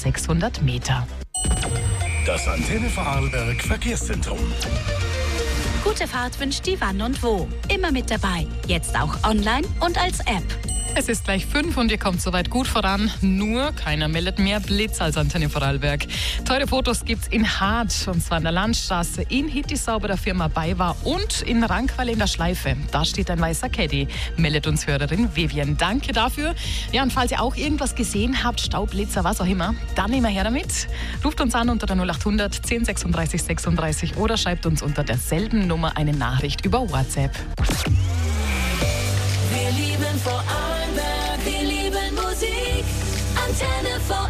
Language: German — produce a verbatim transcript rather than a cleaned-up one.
sechshundert Meter. Das Antenne Vorarlberg Verkehrszentrum. Gute Fahrt wünscht die Wann und Wo. Immer mit dabei. Jetzt auch online und als App. Es ist gleich fünf und ihr kommt soweit gut voran. Nur keiner meldet mehr Blitz als Antenne Vorarlberg. Teure Fotos gibt's in Hart, und zwar an der Landstraße, in Hittisau bei der Firma BayWa und in Rankweiler in der Schleife. Da steht ein weißer Caddy, meldet uns Hörerin Vivian. Danke dafür. Ja, und falls ihr auch irgendwas gesehen habt, Staublitzer, was auch immer, dann immer her damit. Ruft uns an unter der null acht hundert zehn sechsunddreißig sechsunddreißig oder schreibt uns unter derselben Nummer eine Nachricht über WhatsApp. Wir lieben Vorarlberg, wir lieben Musik, Antenne Vorarlberg.